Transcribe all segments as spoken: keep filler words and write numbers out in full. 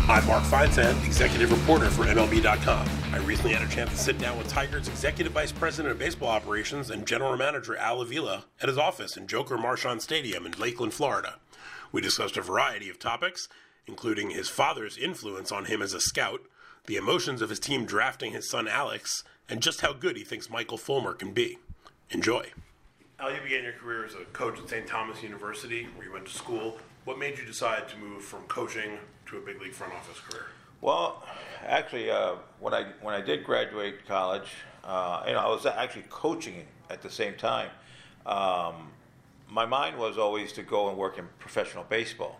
I'm Mark Feinsand, executive reporter for M L B dot com. I recently had a chance to sit down with Tigers executive vice president of baseball operations and general manager Al Avila at his office in Joker Marchant Stadium in Lakeland, Florida. We discussed a variety of topics, including his father's influence on him as a scout, the emotions of his team drafting his son Alex, and just how good he thinks Michael Fulmer can be. Enjoy. Al, you began your career as a coach at Saint Thomas University, where you went to school. What made you decide to move from coaching to a big league front office career? Well, actually, uh, when I when I did graduate college, uh, you know, I was actually coaching at the same time. Um, my mind was always to go and work in professional baseball,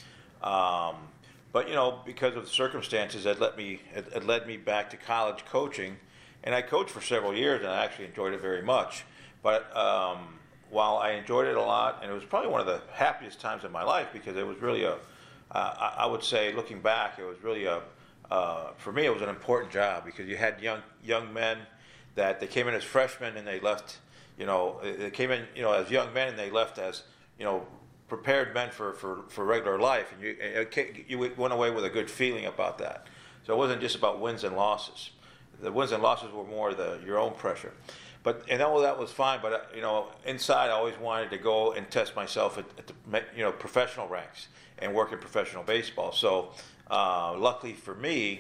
um, but you know, because of the circumstances, it led me it, it led me back to college coaching, and I coached for several years, and I actually enjoyed it very much. But um, while I enjoyed it a lot, and it was probably one of the happiest times in my life because it was really a Uh, I would say, looking back, it was really a, uh, for me, it was an important job because you had young young men that they came in as freshmen and they left, you know, they came in, you know, as young men and they left as, you know, prepared men for, for, for regular life, and you it, you went away with a good feeling about that. So it wasn't just about wins and losses. The wins and losses were more the your own pressure. But and all that was fine. But uh, you know, inside, I always wanted to go and test myself at, at the you know professional ranks and work in professional baseball. So uh, luckily for me,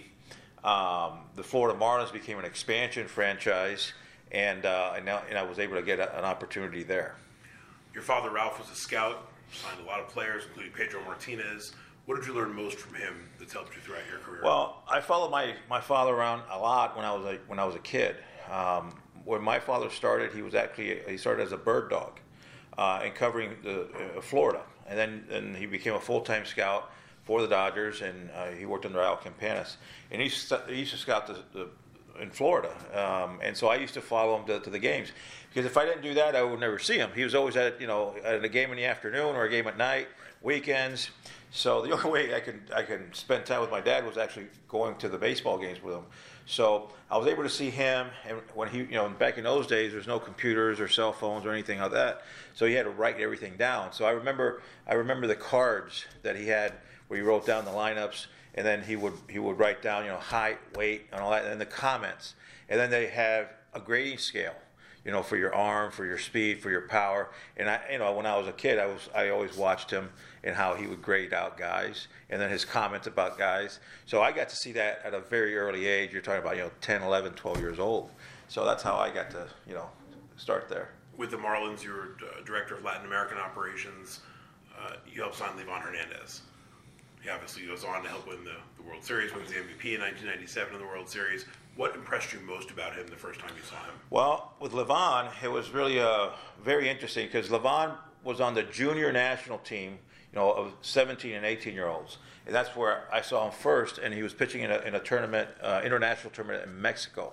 um, the Florida Marlins became an expansion franchise, and uh, and, now, and I was able to get a, an opportunity there. Your father, Ralph, was a scout, signed a lot of players, including Pedro Martinez. What did you learn most from him that's helped you throughout your career? Well, I followed my, my father around a lot when I was a, when I was a kid. Um, when my father started, he was actually he started as a bird dog, uh, and covering the uh, Florida. And then and he became a full-time scout for the Dodgers, and uh, he worked under Al Campanis. And he used to, he used to scout the, the, in Florida. Um, and so I used to follow him to, to the games. Because if I didn't do that, I would never see him. He was always at, you know, at a game in the afternoon or a game at night, weekends. So the only way I could I could spend time with my dad was actually going to the baseball games with him. So I was able to see him, and when he, you know, back in those days, there's no computers or cell phones or anything like that. So he had to write everything down. So I remember, I remember the cards that he had where he wrote down the lineups, and then he would he would write down, you know, height, weight, and all that, and then the comments, and then they have a grading scale, you know, for your arm, for your speed, for your power. And I, you know, when I was a kid, I was I always watched him and how he would grade out guys, and then his comments about guys. So I got to see that at a very early age. You're talking about, you know, ten, eleven, twelve years old. So that's how I got to, you know, start there. With the Marlins, you were uh, director of Latin American operations. Uh, you helped sign Livan Hernandez. He obviously goes on to help win the, the World Series, wins the M V P in nineteen ninety-seven in the World Series. What impressed you most about him the first time you saw him? Well, with Livan, it was really uh, very interesting because Livan was on the junior national team, you know, of seventeen and eighteen year olds, and that's where I saw him first. And he was pitching in a, in a tournament, uh, international tournament in Mexico.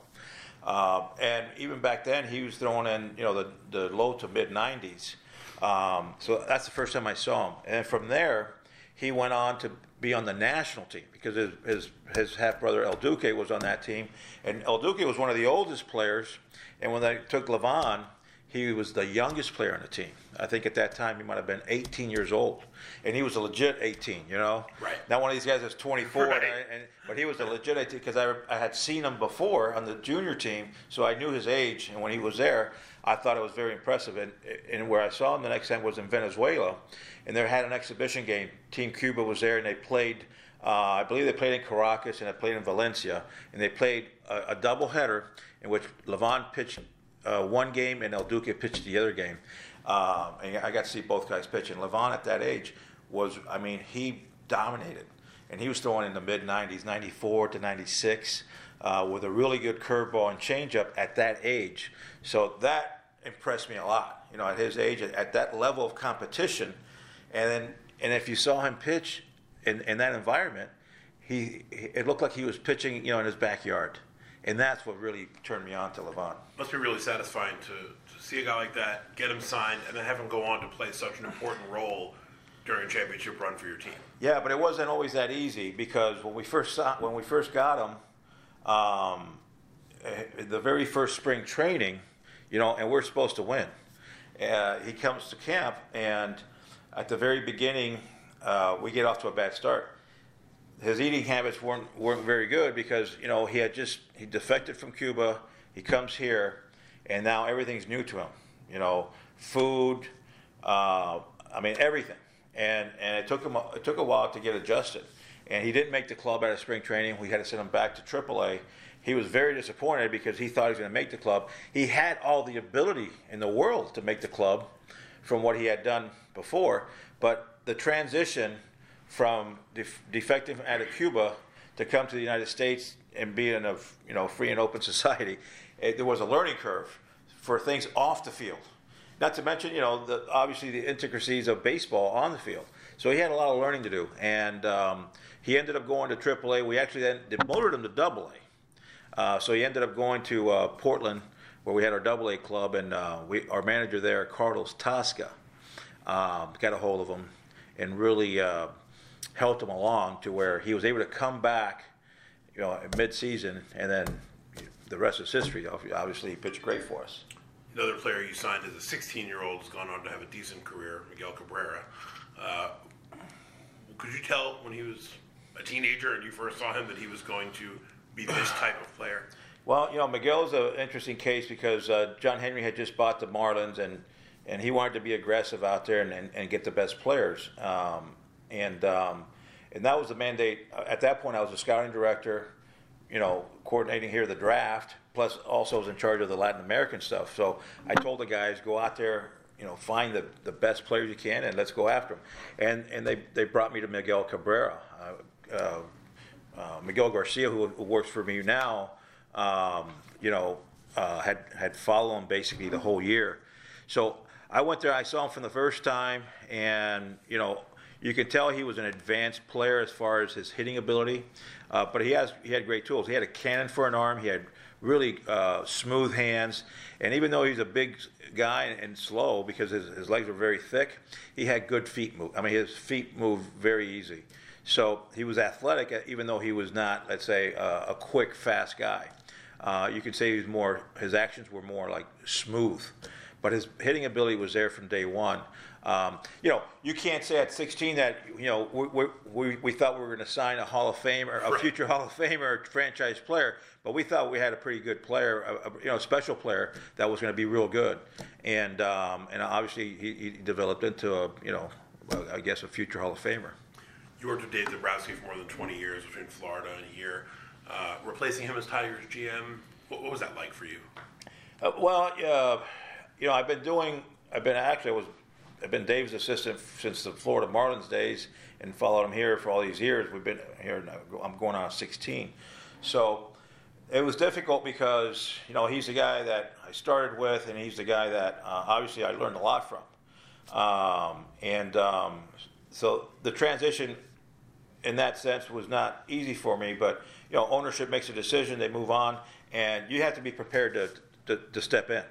Uh, and even back then, he was throwing in, you know, the, the low to mid nineties. Um, so that's the first time I saw him. And from there, he went on to be on the national team because his his, his half brother El Duque was on that team, and El Duque was one of the oldest players. And when they took Livan, he was the youngest player on the team. I think at that time he might have been eighteen years old, and he was a legit eighteen. You know, right? Not one of these guys that's twenty-four, right. and, and, but he was a legit eighteen because I I had seen him before on the junior team, so I knew his age. And when he was there, I thought it was very impressive. And, and where I saw him the next time was in Venezuela, and they had an exhibition game. Team Cuba was there, and they played. Uh, I believe they played in Caracas and they played in Valencia, and they played a, a doubleheader in which Livan pitched uh, one game and El Duque pitched the other game. Um, and I got to see both guys pitch. And Livan at that age was, I mean, he dominated, and he was throwing in the mid nineties, ninety-four to ninety-six, uh, with a really good curveball and changeup at that age. So that impressed me a lot. You know, at his age, at, at that level of competition, and then and if you saw him pitch in, in that environment, he it looked like he was pitching, you know, in his backyard, and that's what really turned me on to Livan. Must be really satisfying to, to see a guy like that, get him signed, and then have him go on to play such an important role during a championship run for your team. Yeah, but it wasn't always that easy because when we first saw, when we first got him, um, the very first spring training, you know, and we're supposed to win. Uh, he comes to camp, and at the very beginning, uh, we get off to a bad start. his eating habits weren't weren't very good because you know he had just he defected from Cuba. He comes here, and now everything's new to him. You know, food. Uh, I mean everything, and and it took him a, it took a while to get adjusted. And he didn't make the club out of spring training. We had to send him back to triple A. He was very disappointed because he thought he was going to make the club. He had all the ability in the world to make the club from what he had done before, but the transition from def- defecting out of Cuba to come to the United States and be in a you know free and open society, it, there was a learning curve for things off the field. Not to mention, you know, the, obviously the intricacies of baseball on the field. So he had a lot of learning to do, and um, he ended up going to triple A. We actually then demoted him to double A. Uh, so he ended up going to uh, Portland, where we had our double A club, and uh, we, our manager there, Carlos Tasca, um, got a hold of him and really uh, helped him along to where he was able to come back, you know, mid-season, and then the rest is history. Obviously, he pitched great for us. Another player you signed as a sixteen-year-old has gone on to have a decent career, Miguel Cabrera. Uh, could you tell when he was a teenager and you first saw him that he was going to be this type of player? Well, you know, Miguel's an interesting case because uh, John Henry had just bought the Marlins, and, and he wanted to be aggressive out there and, and, and get the best players. Um, and um, and that was the mandate. At that point, I was a scouting director, you know, coordinating here the draft, plus also was in charge of the Latin American stuff. So I told the guys, go out there, you know, find the, the best players you can, and let's go after them. And and they, they brought me to Miguel Cabrera. Uh, uh, uh, Miguel Garcia, who, who works for me now, um, you know, uh, had, had followed him basically the whole year. So I went there, I saw him for the first time, and, you know, you could tell he was an advanced player as far as his hitting ability, uh, but he has he had great tools. He had a cannon for an arm. He had really uh, smooth hands, and even though he's a big guy and slow because his, his legs were very thick, he had good feet move. I mean, his feet moved very easy. So he was athletic, even though he was not, let's say, uh, a quick, fast guy. Uh, you could say he was more. His actions were more like smooth, but his hitting ability was there from day one. Um, you know, you can't say at sixteen that, you know, we we, we thought we were going to sign a Hall of Famer, a future Hall of Famer, franchise player, but we thought we had a pretty good player, a, a, you know, special player that was going to be real good, and um, and obviously he, he developed into a, you know, I guess a future Hall of Famer. You worked with Dave Dombrowski for more than twenty years between Florida and here. Uh, replacing him as Tigers G M, what, what was that like for you? Uh, well, uh, you know, I've been doing, I've been actually, I was. I've been Dave's assistant since the Florida Marlins days and followed him here for all these years. We've been here, I'm going on sixteen. So it was difficult because, you know, he's the guy that I started with, and he's the guy that uh, obviously I learned a lot from. Um, and um, so the transition in that sense was not easy for me, but, you know, ownership makes a decision, they move on, and you have to be prepared to, to, to step in.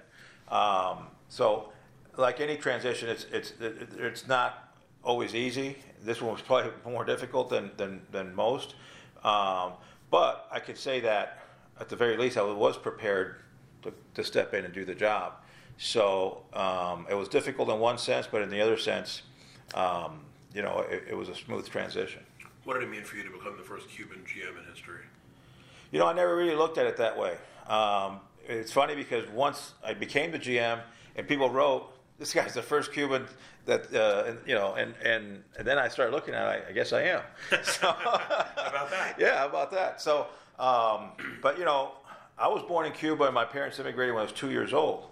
Um, so, like any transition, it's it's it's not always easy. This one was probably more difficult than than, than most. Um, but I could say that at the very least, I was prepared to, to step in and do the job. So um, it was difficult in one sense, but in the other sense, um, you know, it, it was a smooth transition. What did it mean for you to become the first Cuban G M in history? You know, I never really looked at it that way. Um, it's funny because once I became the G M and people wrote, this guy's the first Cuban that, uh, and, you know, and, and, and then I started looking at it, I, I guess I am. So, how about that? Yeah, how about that? So, um, but, you know, I was born in Cuba and my parents immigrated when I was two years old.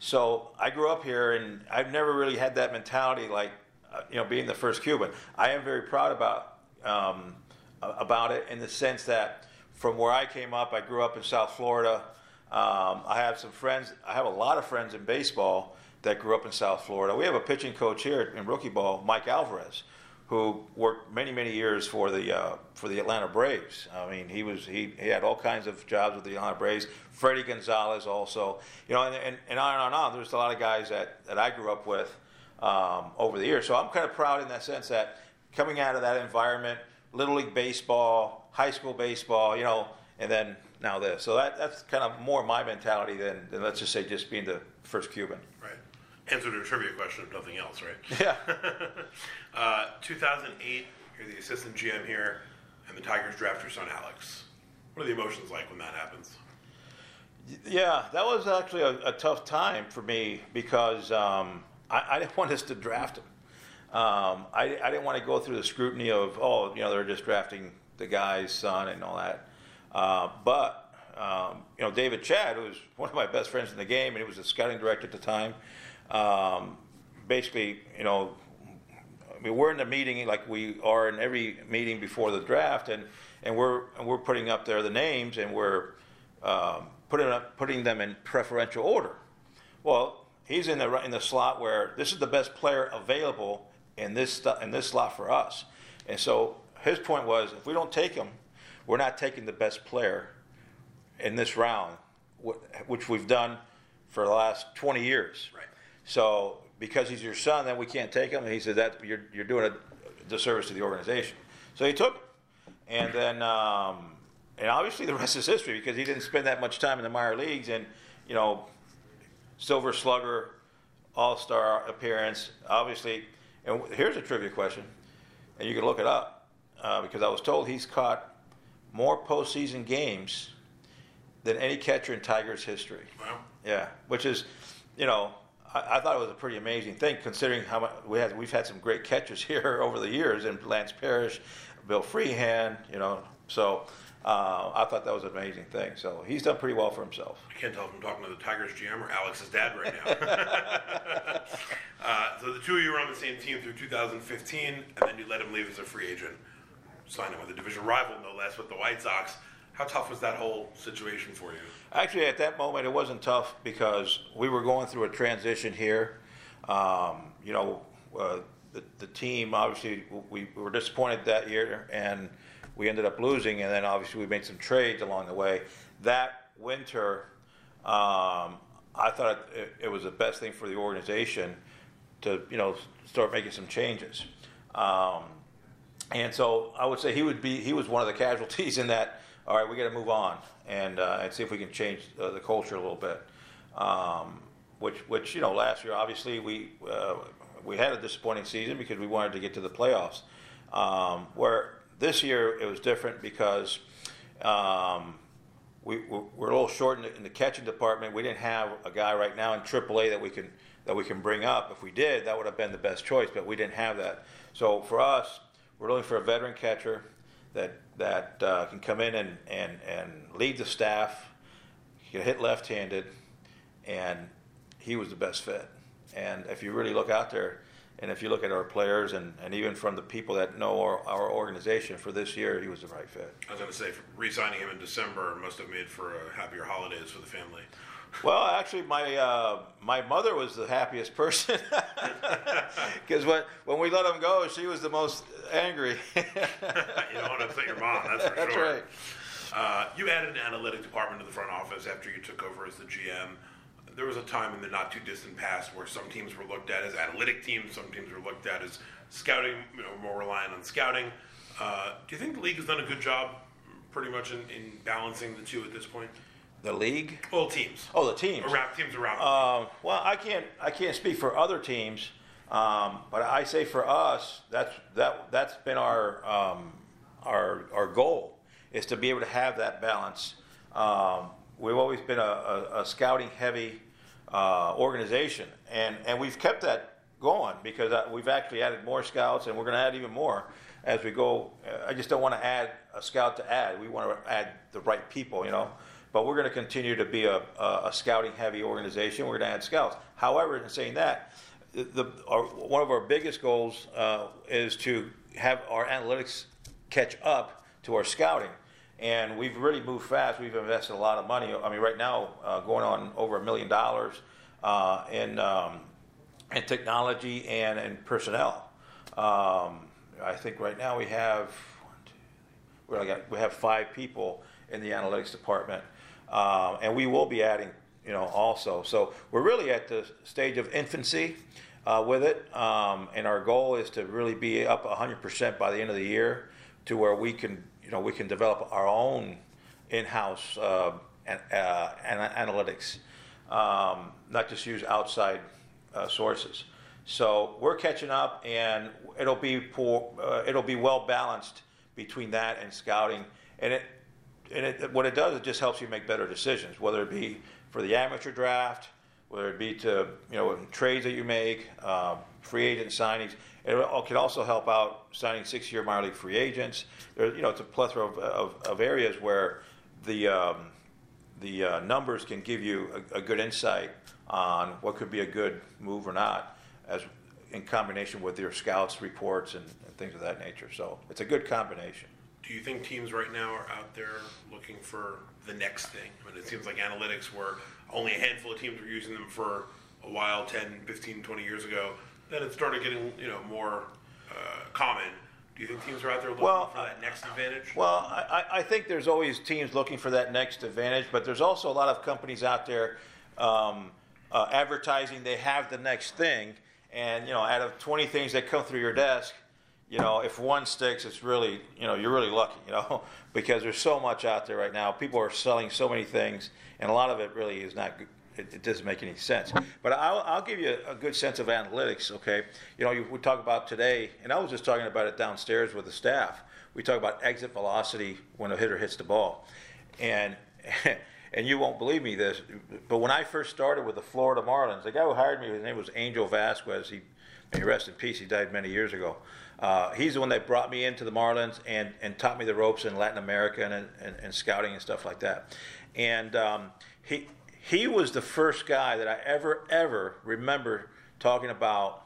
So I grew up here and I've never really had that mentality like, uh, you know, being the first Cuban. I am very proud about, um, about it in the sense that from where I came up, I grew up in South Florida. Um, I have some friends, I have a lot of friends in baseball that grew up in South Florida. We have a pitching coach here in rookie ball, Mike Alvarez, who worked many, many years for the uh, for the Atlanta Braves. I mean, he was he, he had all kinds of jobs with the Atlanta Braves. Freddie Gonzalez also, you know, and, and, and on and on and on. There's a lot of guys that, that I grew up with um, over the years. So I'm kind of proud in that sense that coming out of that environment, Little League baseball, high school baseball, you know, and then now this. So that that's kind of more my mentality than, than let's just say just being the first Cuban. Right. Answer to a trivia question if nothing else, right? Yeah. uh, two thousand eight, you're the assistant G M here, and the Tigers draft your son Alex. What are the emotions like when that happens? Yeah, that was actually a, a tough time for me because um, I, I didn't want us to draft him. Um, I, I didn't want to go through the scrutiny of, oh, you know, they're just drafting the guy's son and all that. Uh, but, um, you know, David Chad, who was one of my best friends in the game, and he was the scouting director at the time, um, basically, you know, I mean, we're in the meeting like we are in every meeting before the draft, and, and we're and we're putting up there the names, and we're um, putting up, putting them in preferential order. Well, he's in the in the slot where this is the best player available in this in this slot for us, and so his point was, if we don't take him, we're not taking the best player in this round, which we've done for the last twenty years. Right. So because he's your son, then we can't take him. And he said that you're you're doing a disservice to the organization. So he took him, and then um, and obviously the rest is history because he didn't spend that much time in the minor leagues, and you know, Silver Slugger, All-Star appearance, obviously. And here's a trivia question, and you can look it up uh, because I was told he's caught more postseason games than any catcher in Tigers history. Wow. Yeah, which is, you know, I, I thought it was a pretty amazing thing considering how much we had. We've had some great catchers here over the years, and Lance Parrish, Bill Freehan, you know. So uh, I thought that was an amazing thing. So he's done pretty well for himself. I can't tell if I'm talking to the Tigers G M or Alex's dad right now. uh, so the two of you were on the same team through two thousand fifteen, and then you let him leave as a free agent, signing with a division rival, no less, with the White Sox. How tough was that whole situation for you? Actually, at that moment, it wasn't tough because we were going through a transition here. Um, you know, uh, the, the team, obviously, we, we were disappointed that year, and we ended up losing, and then obviously we made some trades along the way. That winter, um, I thought it, it was the best thing for the organization to, you know, start making some changes. Um, and so I would say he would be, he was one of the casualties in that. All right, we got to move on and uh, and see if we can change uh, the culture a little bit. Um, which which you know, last year obviously we uh, we had a disappointing season because we wanted to get to the playoffs. Um, where this year it was different because um, we we're a little short in the, in the catching department. We didn't have a guy right now in triple A that we can that we can bring up. If we did, that would have been the best choice, but we didn't have that. So for us, we're looking for a veteran catcher that that uh, can come in and, and, and lead the staff. He can hit left-handed, and he was the best fit. And if you really look out there, and if you look at our players, and, and even from the people that know our, our organization for this year, he was the right fit. I was going to say, re-signing him in December must have made for a happier holidays for the family. Well, actually, my uh, my mother was the happiest person because when when we let him go, she was the most angry. You don't want to upset your mom, that's for that's sure. Right. Uh, you added an analytic department to the front office after you took over as the G M. There was a time in the not too distant past where some teams were looked at as analytic teams, some teams were looked at as scouting, you know, more reliant on scouting. Uh, do you think the league has done a good job, pretty much in, in balancing the two at this point? The league? Well, teams. Oh, the teams. Around teams around. Um, well, I can't I can't speak for other teams, um, but I say for us that's that that's been our um, our our goal is to be able to have that balance. Um, we've always been a, a, a scouting heavy uh, organization, and and we've kept that going because we've actually added more scouts, and we're going to add even more as we go. I just don't want to add a scout to add. We want to add the right people, you know. But we're going to continue to be a, a, a scouting-heavy organization. We're going to add scouts. However, in saying that, the, the, our, one of our biggest goals uh, is to have our analytics catch up to our scouting. And we've really moved fast. We've invested a lot of money. I mean, right now, uh, going on over a million dollars uh, in um, in technology and in personnel. Um, I think right now we have one, two, three, we have five people in the analytics department. Um, and we will be adding, you know, also. So we're really at the stage of infancy uh, with it, um, and our goal is to really be up one hundred percent by the end of the year, to where we can, you know, we can develop our own in-house uh, an, uh, an analytics, um, not just use outside uh, sources. So we're catching up, and it'll be poor, uh, it'll be well balanced between that and scouting. And it, and it, what it does, it just helps you make better decisions, whether it be for the amateur draft, whether it be to, you know, trades that you make, uh, free agent signings. It can also help out signing six-year minor league free agents. There, you know, it's a plethora of, of, of areas where the um, the uh, numbers can give you a, a good insight on what could be a good move or not, as in combination with your scouts reports and, and things of that nature. So it's a good combination. Do you think teams right now are out there looking for the next thing? I mean, it seems like analytics were only a handful of teams were using them for a while, ten, fifteen, twenty years ago. Then it started getting, you know, more uh, common. Do you think teams are out there looking well, for that next advantage? Well, I, I think there's always teams looking for that next advantage, but there's also a lot of companies out there um, uh, advertising they have the next thing. And, you know, out of twenty things that come through your desk, you know, if one sticks, it's really, you know, you're really lucky, you know, because there's so much out there right now. People are selling so many things, and a lot of it really is not good. It, it doesn't make any sense. But I'll, I'll give you a, a good sense of analytics, okay? You know, you, we talk about today, and I was just talking about it downstairs with the staff. We talk about exit velocity when a hitter hits the ball. And and you won't believe me this, but when I first started with the Florida Marlins, the guy who hired me, his name was Angel Vasquez. He, may he rest in peace, he died many years ago. Uh, he's the one that brought me into the Marlins and, and taught me the ropes in Latin America and, and, and scouting and stuff like that. And um, he he was the first guy that I ever, ever remember talking about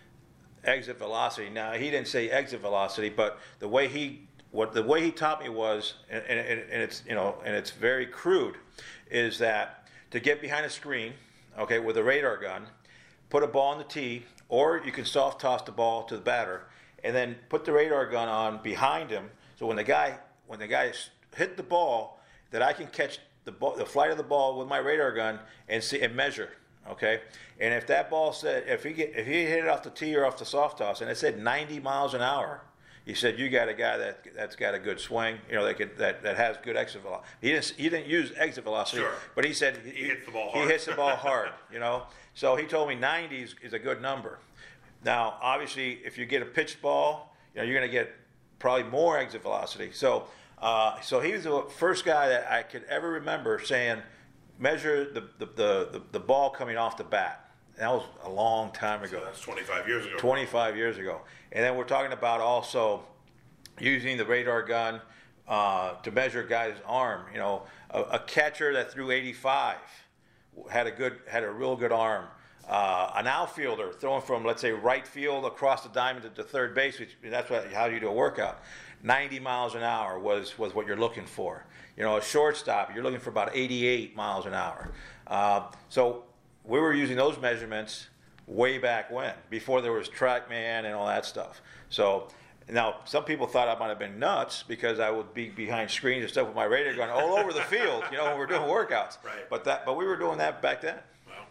exit velocity. Now, he didn't say exit velocity, but the way he what the way he taught me was, and, and, and it's you know, and it's very crude, is that to get behind a screen, okay, with a radar gun, put a ball on the tee, or you can soft toss the ball to the batter, and then put the radar gun on behind him. So when the guy when the guy hit the ball, that I can catch the ball, the flight of the ball with my radar gun and see and measure. Okay, and if that ball said if he get if he hit it off the tee or off the soft toss, and it said ninety miles an hour, he said you got a guy that that's got a good swing, you know, that could, that that has good exit velocity. He didn't he didn't use exit velocity, sure. but he said he, he hits the ball hard. He hits the ball hard, you know. So he told me ninety is, is a good number. Now, obviously, if you get a pitched ball, you know, you're going to get probably more exit velocity. So, uh, so he was the first guy that I could ever remember saying, measure the the, the, the ball coming off the bat. That was a long time ago. So that's twenty-five years ago. twenty-five years ago. And then we're talking about also using the radar gun uh, to measure a guy's arm. You know, a, a catcher that threw eighty-five had a good had a real good arm. Uh, an outfielder throwing from, let's say, right field across the diamond to third base, which that's what, how you do a workout. ninety miles an hour was, was what you're looking for. You know, a shortstop, you're looking for about eighty-eight miles an hour. Uh, so we were using those measurements way back when, before there was TrackMan and all that stuff. So now some people thought I might have been nuts because I would be behind screens and stuff with my radar gun all over the field, you know, when we're doing workouts. Right. But that, but we were doing that back then.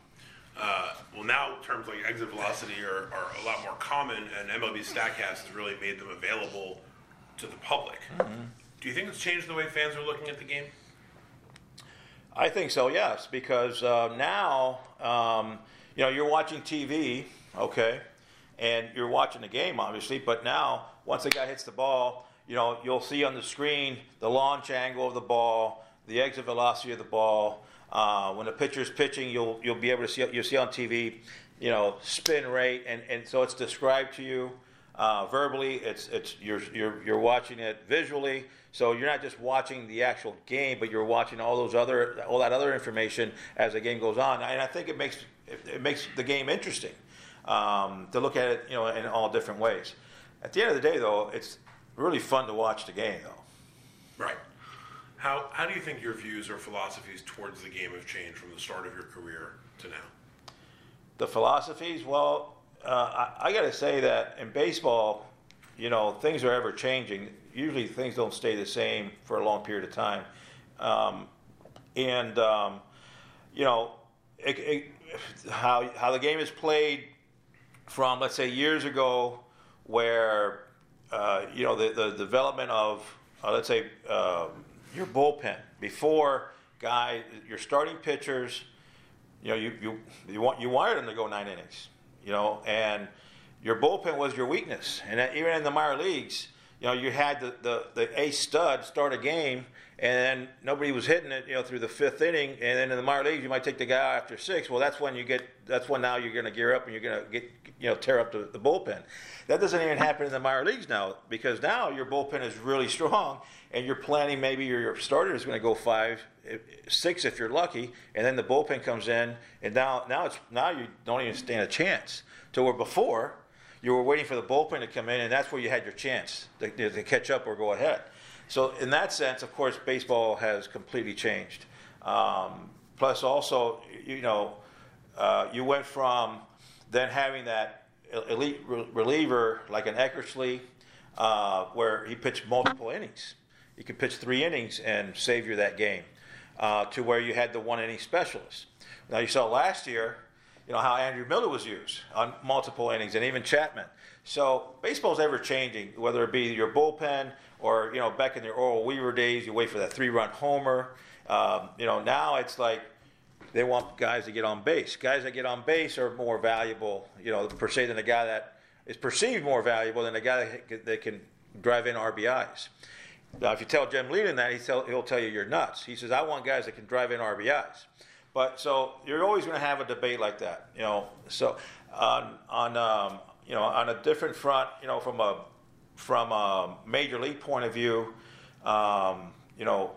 Uh, well, now terms like exit velocity are, are a lot more common, and M L B StatCast has really made them available to the public. Mm-hmm. Do you think it's changed the way fans are looking at the game? I think so, yes, because uh, now, um, you know, you're watching T V, okay, and you're watching the game, obviously, but now, once the guy hits the ball, you know, you'll see on the screen the launch angle of the ball, the exit velocity of the ball. Uh, when the pitcher's pitching, you'll you'll be able to see you'll see on T V, you know, spin rate, and, and so it's described to you uh, verbally. It's it's you're you're you're watching it visually, so you're not just watching the actual game, but you're watching all those other all that other information as the game goes on, and I think it makes it, it makes the game interesting um, to look at it, you know, in all different ways. At the end of the day, though, it's really fun to watch the game, though. Right. How how do you think your views or philosophies towards the game have changed from the start of your career to now? The philosophies, well, uh, I, I got to say that in baseball, you know, things are ever changing. Usually things don't stay the same for a long period of time. Um, and, um, you know, it, it, how, how the game is played from, let's say, years ago where, uh, you know, the, the development of, uh, let's say, uh, your bullpen before guy your starting pitchers, you know, you you you want you wanted them to go nine innings, you know, and your bullpen was your weakness. And even in the minor leagues, you know, you had the, the, the ace stud start a game, and then nobody was hitting it, you know, through the fifth inning, and then in the minor leagues, you might take the guy out after six. Well, that's when you get, that's when now you're going to gear up and you're going to get, you know, tear up the, the bullpen. That doesn't even happen in the minor leagues now, because now your bullpen is really strong, and you're planning maybe your, your starter is going to go five, six if you're lucky, and then the bullpen comes in, and now now it's now you don't even stand a chance. To where before, you were waiting for the bullpen to come in, and that's where you had your chance to, to catch up or go ahead. So in that sense, of course, baseball has completely changed. Um, plus, also, you know, uh, you went from then having that elite reliever like an Eckersley, uh, where he pitched multiple innings. You could pitch three innings and save you that game, uh, to where you had the one inning specialist. Now you saw last year, you know, how Andrew Miller was used on multiple innings, and even Chapman. So baseball's ever changing, whether it be your bullpen or, you know, back in your Oral Weaver days, you wait for that three-run homer. Um, you know, now it's like they want guys to get on base. Guys that get on base are more valuable, you know, per se, than a guy that is perceived more valuable than a guy that, that can drive in R B Is. Now, if you tell Jim Leland that, he tell, he'll tell you you're nuts. He says, I want guys that can drive in R B Is. But so you're always going to have a debate like that, you know. So on on um, you know, on a different front, you know, from a from a major league point of view, um, you know,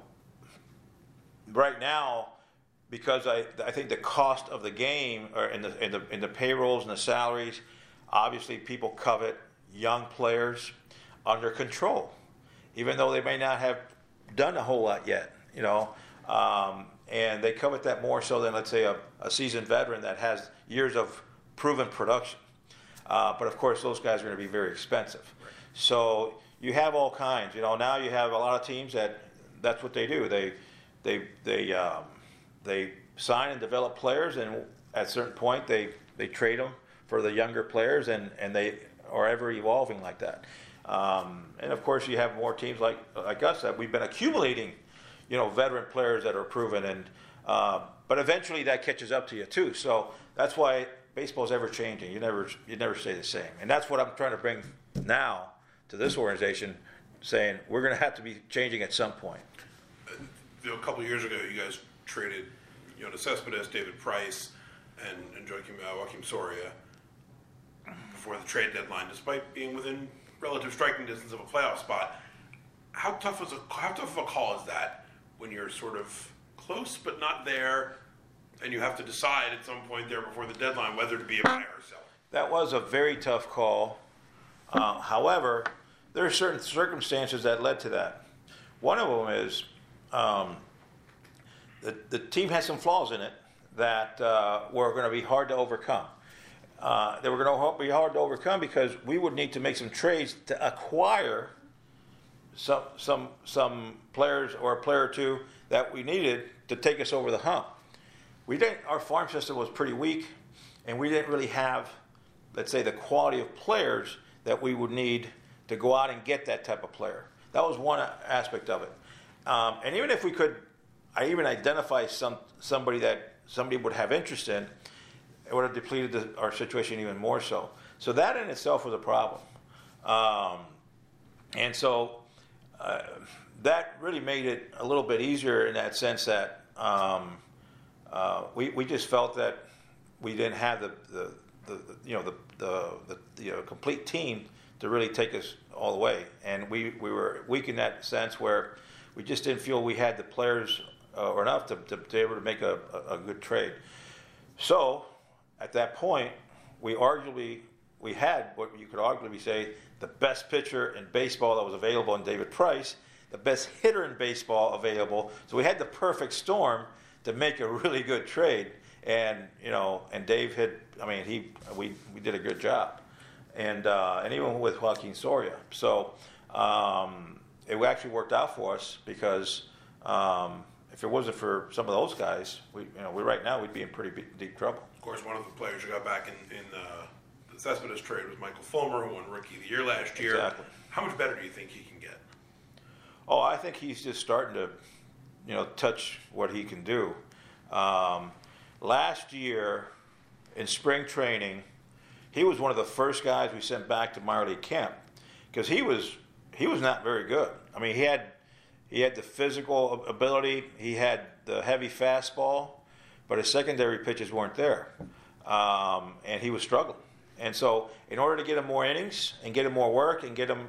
right now, because I I think the cost of the game or in the in the in the payrolls and the salaries, obviously people covet young players under control, even though they may not have done a whole lot yet, you know. Um, and they covet that more so than, let's say, a, a seasoned veteran that has years of proven production. Uh, but of course, those guys are going to be very expensive. So you have all kinds. You know, now you have a lot of teams that that's what they do. They they they um, they sign and develop players, and at a certain point, they they trade them for the younger players, and, and they are ever evolving like that. Um, and of course, you have more teams like like us that we've been accumulating, you know, veteran players that are proven, and uh, but eventually that catches up to you too. So that's why baseball's ever changing. You never you never stay the same, and that's what I'm trying to bring now to this organization, saying we're going to have to be changing at some point. You know, a couple of years ago, you guys traded, you know, to Cespedes, David Price, and, and Joakim, uh, Joakim Soria before the trade deadline, despite being within relative striking distance of a playoff spot. How tough was a how tough of a call is that when you're sort of close but not there, and you have to decide at some point there before the deadline whether to be a buyer or seller? That was a very tough call. Uh, however, there are certain circumstances that led to that. One of them is um, the, the team has some flaws in it that uh, were going to be hard to overcome. Uh, they were going to be hard to overcome because we would need to make some trades to acquire some some some players or a player or two that we needed to take us over the hump. We didn't. Our farm system was pretty weak, and we didn't really have, let's say, the quality of players that we would need to go out and get that type of player. That was one aspect of it. Um, and even if we could, I even identify some somebody that somebody would have interest in, it would have depleted the, our situation even more so. So that in itself was a problem. Um, and so uh, that really made it a little bit easier in that sense that um, uh, we, we just felt that we didn't have the, the, the, the you know the the, the, the uh, complete team to really take us all the way. And we, we were weak in that sense where we just didn't feel we had the players uh, or enough to, to, to be able to make a, a, a good trade. So at that point, we arguably, we had what you could arguably say the best pitcher in baseball that was available in David Price, the best hitter in baseball available. So we had the perfect storm to make a really good trade. And, you know, and Dave had, I mean, he, we, we did a good job. And, uh, and even with Joakim Soria. So um, it actually worked out for us because um, if it wasn't for some of those guys, we, you know, we right now we'd be in pretty big, deep trouble. Of course, one of the players who got back in, in uh, the Cespedes trade was Michael Fulmer, who won Rookie of the Year last year. Exactly. How much better do you think he can get? Oh, I think he's just starting to, you know, touch what he can do. Um, last year in spring training, he was one of the first guys we sent back to minor league camp because he was he was not very good. I mean, he had he had the physical ability, he had the heavy fastball, but his secondary pitches weren't there, um, and he was struggling. And so, in order to get him more innings and get him more work and get him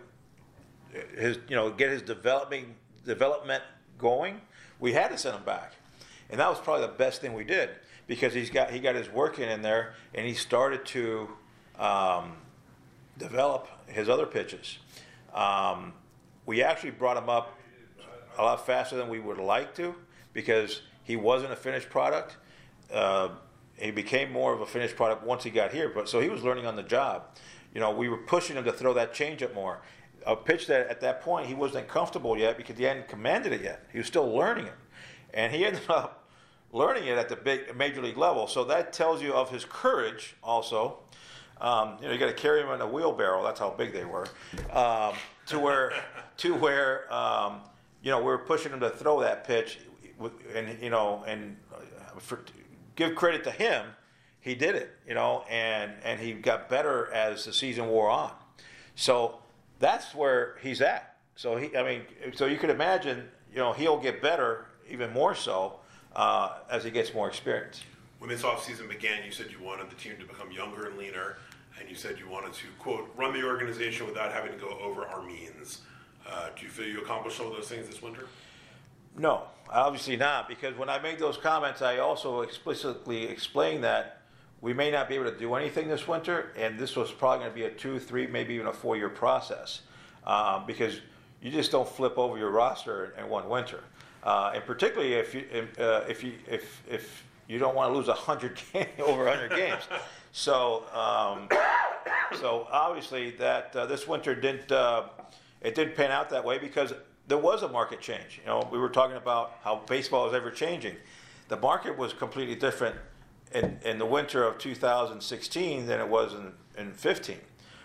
his you know get his developing development going, we had to send him back, and that was probably the best thing we did because he's got he got his work in in there, and he started to um, develop his other pitches. Um, we actually brought him up a lot faster than we would like to because he wasn't a finished product. Uh, he became more of a finished product once he got here, but so he was learning on the job. You know, we were pushing him to throw that changeup more. A pitch that at that point he wasn't comfortable yet because he hadn't commanded it yet. He was still learning it, and he ended up learning it at the big major league level. So that tells you of his courage. Also, um, you know, you got to carry him in a wheelbarrow. That's how big they were. Um, to where, to where, um, you know, we were pushing him to throw that pitch, and you know, and for, give credit to him, he did it. You know, and and he got better as the season wore on. So that's where he's at. So he, I mean, so you could imagine, you know, he'll get better even more so uh, as he gets more experience. When this offseason began, you said you wanted the team to become younger and leaner, and you said you wanted to, quote, run the organization without having to go over our means. Uh, do you feel you accomplished some of those things this winter? No, obviously not, because when I made those comments, I also explicitly explained that we may not be able to do anything this winter, and this was probably going to be a two, three, maybe even a four-year process, um, because you just don't flip over your roster in one winter, uh, and particularly if you uh, if you if if you don't want to lose a hundred game, over a hundred games. So um, so obviously that uh, this winter didn't uh, it didn't pan out that way because there was a market change. You know, we were talking about how baseball is ever changing. The market was completely different in, in the winter of two thousand sixteen than it was in, in fifteen.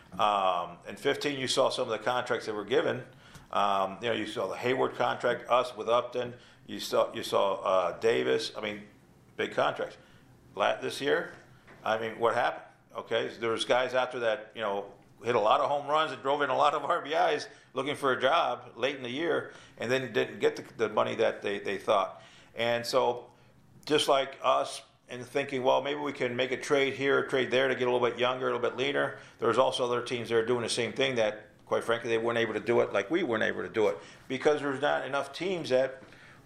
Um, in fifteen, you saw some of the contracts that were given. Um, you know, you saw the Hayward contract, us with Upton. You saw you saw uh, Davis. I mean, big contracts. This year, I mean, what happened? Okay, so there was guys out there that you know hit a lot of home runs and drove in a lot of R B Is looking for a job late in the year, and then didn't get the, the money that they, they thought. And so, just like us, and thinking, well, maybe we can make a trade here, a trade there to get a little bit younger, a little bit leaner. There's also other teams that are doing the same thing that, quite frankly, they weren't able to do it like we weren't able to do it because there's not enough teams that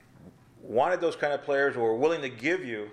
wanted those kind of players or were willing to give you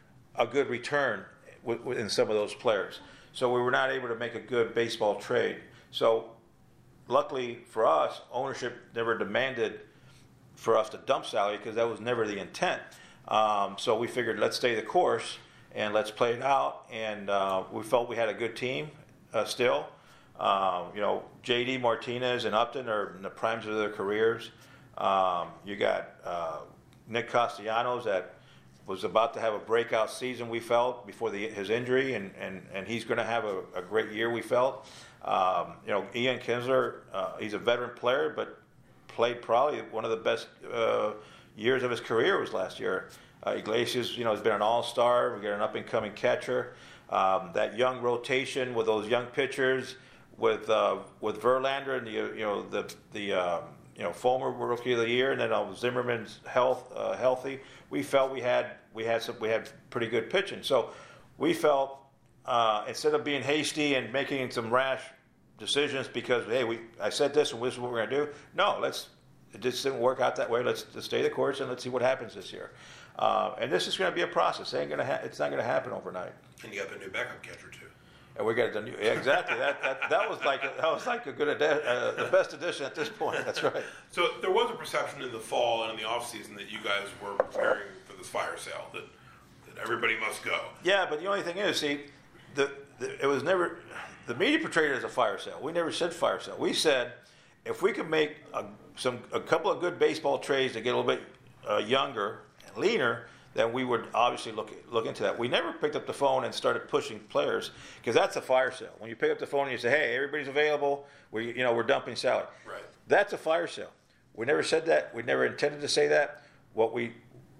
a good return in some of those players. So we were not able to make a good baseball trade. So luckily for us, ownership never demanded for us to dump salary because that was never the intent. Um, so we figured let's stay the course and let's play it out. And uh, we felt we had a good team uh, still. Um, you know, J D Martinez and Upton are in the primes of their careers. Um, you got uh, Nick Castellanos that was about to have a breakout season, we felt, before the, his injury, and, and, and he's going to have a, a great year, we felt. Um, you know, Ian Kinsler, uh, he's a veteran player, but played probably one of the best uh, years of his career was last year. Uh, Iglesias, you know, has been an all-star. We got an up-and-coming catcher. Um, that young rotation with those young pitchers, with uh, with Verlander and the you know the the uh, you know Fulmer Rookie of the Year, and then uh, Zimmerman's health uh, healthy. We felt we had we had some we had pretty good pitching. So we felt uh, instead of being hasty and making some rash decisions because hey we I said this and this is what we're going to do. No, let's it just didn't work out that way. Let's, let's stay the course and let's see what happens this year. Uh, and this is going to be a process. It ain't gonna ha- it's not going to happen overnight. And you got the new backup catcher too. And we got the new yeah, exactly. that, that that was like a, that was like a good adi- uh, the best addition at this point. That's right. So there was a perception in the fall and in the off season that you guys were preparing for this fire sale that that everybody must go. Yeah, but the only thing is, see, the, the it was never the media portrayed it as a fire sale. We never said fire sale. We said if we could make a, some a couple of good baseball trades to get a little bit uh, younger and leaner, then we would obviously look look into that. We never picked up the phone and started pushing players because that's a fire sale. When you pick up the phone and you say, "Hey, everybody's available," we you know we're dumping salary. Right. That's a fire sale. We never said that. We never intended to say that. What we,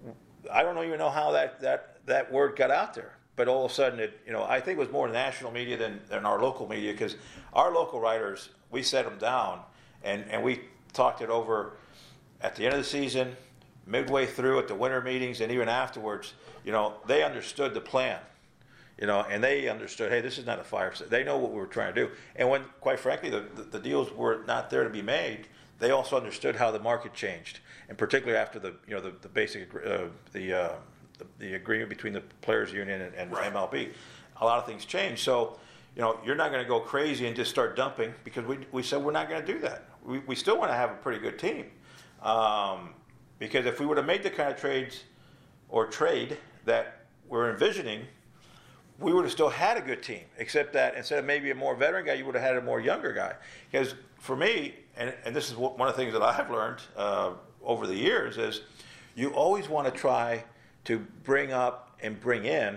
I don't even know how that that that word got out there. But all of a sudden, it you know I think it was more national media than than our local media because our local writers we set them down and and we talked it over at the end of the season, midway through at the winter meetings, and even afterwards. You know, they understood the plan. You know, and they understood, hey, this is not a fire sale. They know what we were trying to do. And when, quite frankly, the, the, the deals were not there to be made, they also understood how the market changed, and particularly after the, you know, the, the basic, uh, the, uh, the the agreement between the Players Union and, and right. M L B. A lot of things changed. So, you know, you're not going to go crazy and just start dumping, because we we said we're not going to do that. We we still want to have a pretty good team, um, because if we would have made the kind of trades or trade that we're envisioning, we would have still had a good team, except that instead of maybe a more veteran guy, you would have had a more younger guy. Because for me, and, and this is one of the things that I've learned uh, over the years, is you always want to try to bring up and bring in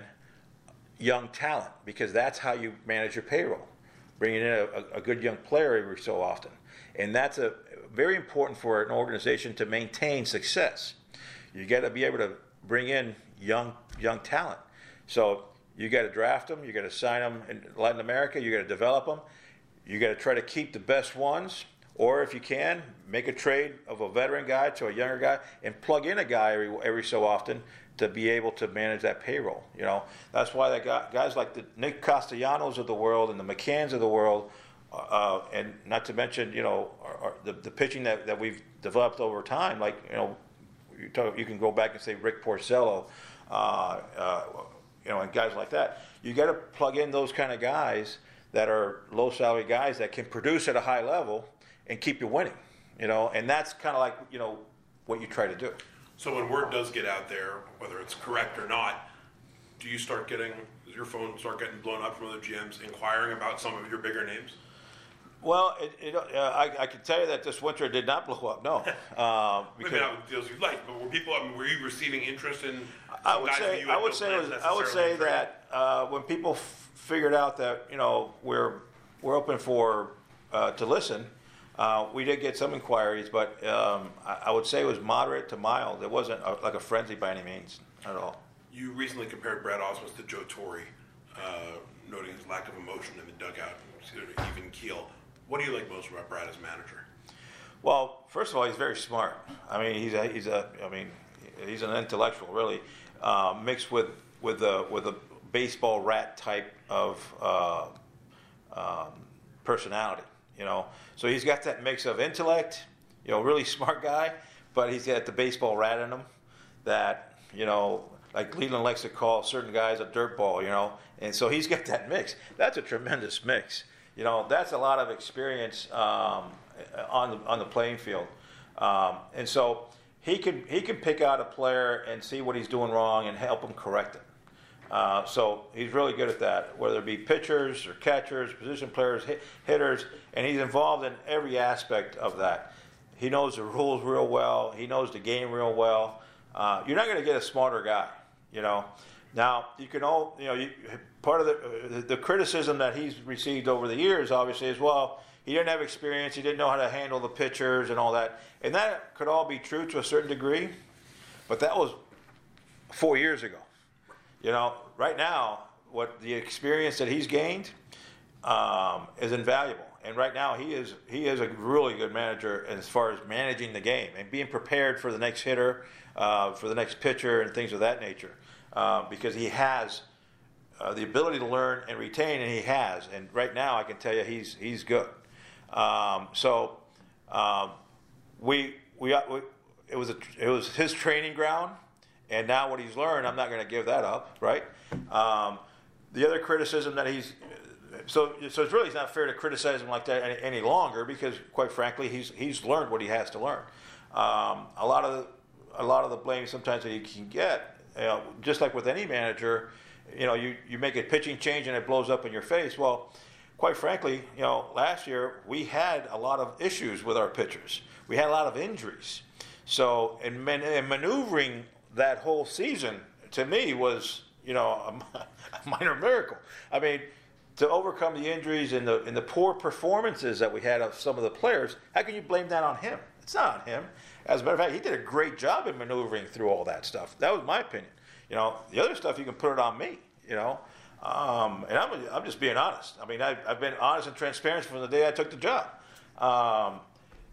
young talent, because that's how you manage your payroll, bringing in a, a good young player every so often. And that's a very important for an organization to maintain success. You got to be able to bring in young young talent. So you got to draft them. You got to sign them in Latin America. You got to develop them. You got to try to keep the best ones, or if you can, make a trade of a veteran guy to a younger guy and plug in a guy every every so often to be able to manage that payroll. You know, that's why they got guys like the Nick Castellanos of the world and the McCanns of the world, uh, and not to mention, you know, our, our, the the pitching that, that we've developed over time. Like, you know, you talk, you can go back and say Rick Porcello. Uh, uh, You know, and guys like that. You got to plug in those kind of guys that are low salary guys that can produce at a high level and keep you winning. You know, and that's kind of like, you know, what you try to do. So when word does get out there, whether it's correct or not, do you start getting, does your phone start getting blown up from other G Ms inquiring about some of your bigger names? Well, it, it, uh, I, I can tell you that this winter did not blow up. No, uh, because maybe not with deals you like, but were people? I mean, were you receiving interest in? I would say. I would say. Was, I would say that uh, when people f- figured out that, you know, we're we're open for uh, to listen, uh, we did get some inquiries, but um, I, I would say it was moderate to mild. It wasn't a, like a frenzy by any means at all. You recently compared Brad Ausmus to Joe Torre, uh, noting his lack of emotion in the dugout, even keel. What do you like most about Brad as manager? Well, first of all, he's very smart. I mean, he's a, he's a I mean, he's an intellectual, really, uh, mixed with with a with a baseball rat type of uh, um, personality. You know, so he's got that mix of intellect, you know, really smart guy, but he's got the baseball rat in him. That, you know, like Cleveland likes to call certain guys a dirtball. You know, and so he's got that mix. That's a tremendous mix. You know, that's a lot of experience um, on the on the playing field, um, and so he can he can pick out a player and see what he's doing wrong and help him correct it. Uh, so he's really good at that, whether it be pitchers or catchers, position players, hit, hitters, and he's involved in every aspect of that. He knows the rules real well. He knows the game real well. Uh, you're not going to get a smarter guy, you know. Now, you can all, you know, you, part of the, the criticism that he's received over the years, obviously, is, well, he didn't have experience, he didn't know how to handle the pitchers and all that. And that could all be true to a certain degree, but that was four years ago. You know, right now, what the experience that he's gained um, is invaluable. And right now, he is he is a really good manager as far as managing the game and being prepared for the next hitter, uh, for the next pitcher, and things of that nature. Uh, because he has uh, the ability to learn and retain, and he has. And right now, I can tell you, he's he's good. Um, so um, we, we we it was a, it was his training ground, and now what he's learned, I'm not going to give that up, right? Um, the other criticism that he's so so it's really not fair to criticize him like that any, any longer, because quite frankly, he's he's learned what he has to learn. Um, a lot of the, a lot of the blame sometimes that he can get. You know, just like with any manager, you know, you, you make a pitching change and it blows up in your face. Well, quite frankly, you know, last year we had a lot of issues with our pitchers. We had a lot of injuries. So, in, man, in maneuvering that whole season, to me, was, you know, a, a minor miracle. I mean, to overcome the injuries and the and the poor performances that we had of some of the players, how can you blame that on him? It's not on him. As a matter of fact, he did a great job in maneuvering through all that stuff. That was my opinion. You know, the other stuff you can put it on me. You know, um, and I'm I'm just being honest. I mean, I've, I've been honest and transparent from the day I took the job. Um,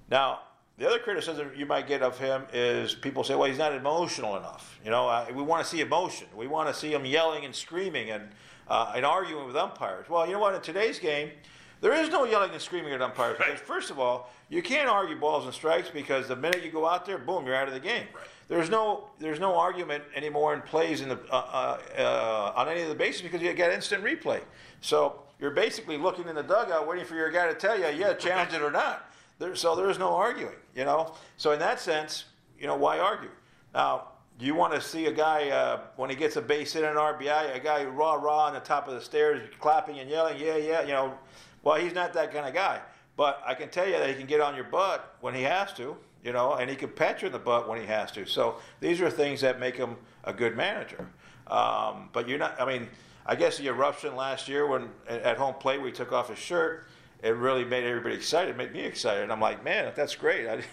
Now, the other criticism you might get of him is people say, well, he's not emotional enough. You know, uh, we want to see emotion. We want to see him yelling and screaming and, uh, and arguing with umpires. Well, you know what? In today's game, there is no yelling and screaming at umpires. Right. Because, first of all, you can't argue balls and strikes because the minute you go out there, boom, you're out of the game. Right. There's no there's no argument anymore in plays in the uh, uh, uh, on any of the bases because you get instant replay. So you're basically looking in the dugout waiting for your guy to tell you, yeah, challenge it or not. There, so there is no arguing, you know. So in that sense, you know, why argue? Now, do you want to see a guy uh, when he gets a base hit in an R B I, a guy rah rah on the top of the stairs, clapping and yelling, yeah, yeah, you know? Well, he's not that kind of guy. But I can tell you that he can get on your butt when he has to, you know, and he can pat you in the butt when he has to. So these are things that make him a good manager. Um, but you're not. I mean, I guess the eruption last year when at home plate where he took off his shirt. It really made everybody excited. It made me excited. And I'm like, man, that's great. I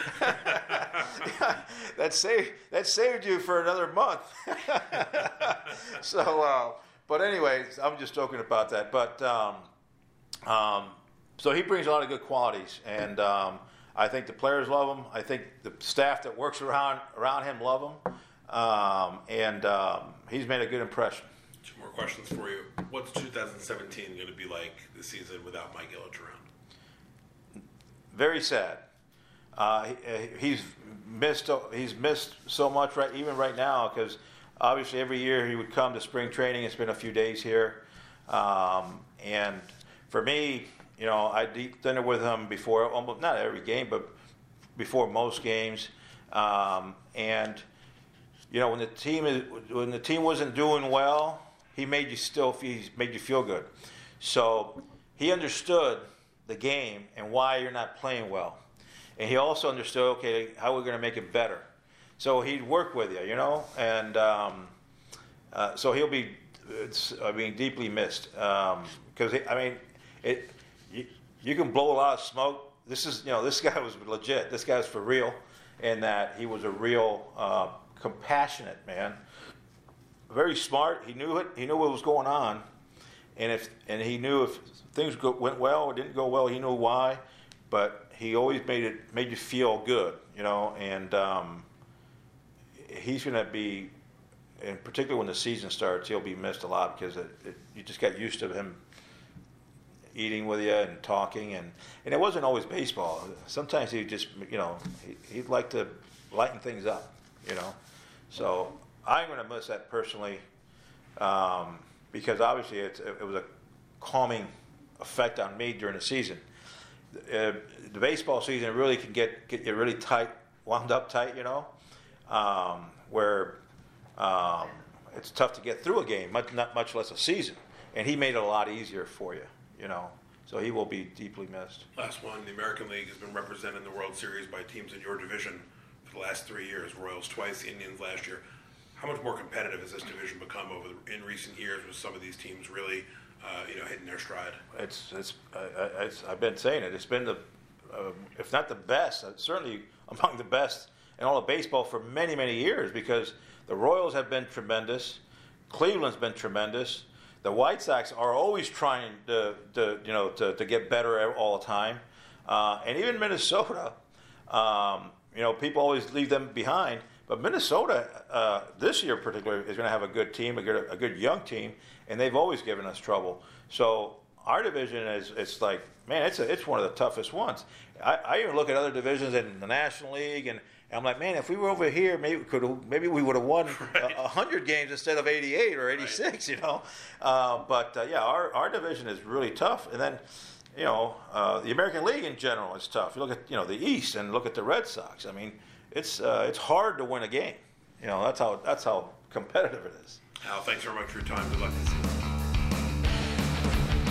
that saved that saved you for another month. so, uh, but anyways, I'm just joking about that. But um, um, so he brings a lot of good qualities, and um, I think the players love him. I think the staff that works around around him love him, um, and um, he's made a good impression. Two more questions for you. What's two thousand seventeen going to be like this season without Mike Ilitch around? Very sad. Uh, he, he's missed. He's missed so much right, even right now, because obviously every year he would come to spring training. It's been a few days here, um, and for me, you know, I eat dinner with him before, almost not every game, but before most games, um, and you know, when the team is when the team wasn't doing well. He made you still feel, he made you feel good. So he understood the game and why you're not playing well. And he also understood, okay, how we're going to make it better. So he'd work with you, you know, and um, uh, so he'll be, it's, I mean, deeply missed. Because, um, I mean, it you, you can blow a lot of smoke. This is, you know, this guy was legit. This guy's for real, in that he was a real uh, compassionate man. Very smart. He knew it. He knew what was going on, and if and he knew if things go, went well or didn't go well. He knew why, but he always made it made you feel good, you know. And um, he's going to be, and particularly when the season starts, he'll be missed a lot because it, it, you just got used to him eating with you and talking, and, and it wasn't always baseball. Sometimes he just, you know, he, he'd like to lighten things up, you know. So I'm going to miss that personally, um, because obviously it's, it, it was a calming effect on me during the season. Uh, the baseball season really can get, get you really tight, wound up tight, you know, um, where um, it's tough to get through a game, much, not much less a season. And he made it a lot easier for you, you know. So he will be deeply missed. Last one, the American League has been represented in the World Series by teams in your division for the last three years. Royals twice, the Indians last year. How much more competitive has this division become over the, in recent years with some of these teams really, uh, you know, hitting their stride? It's it's, uh, it's I've been saying it. It's been the, uh, if not the best, uh, certainly among the best in all of baseball for many many years, because the Royals have been tremendous, Cleveland's been tremendous. The White Sox are always trying to, to you know, to, to get better all the time, uh, and even Minnesota. Um, you know, people always leave them behind, but Minnesota uh, this year, particularly, is going to have a good team, a good, a good young team, and they've always given us trouble. So our division is, it's like, man, it's a, it's one of the toughest ones. I, I even look at other divisions in the National League, and, and I'm like, man, if we were over here, maybe we could, maybe we would have won right. a, a hundred games instead of eighty-eight or eighty-six, right. you know. Uh, but uh, yeah, our our division is really tough, and then. You know, uh, the American League in general is tough. You look at, you know, the East and look at the Red Sox. I mean, it's uh, it's hard to win a game. You know, that's how that's how competitive it is. Al, thanks very much for your time. Good luck this season.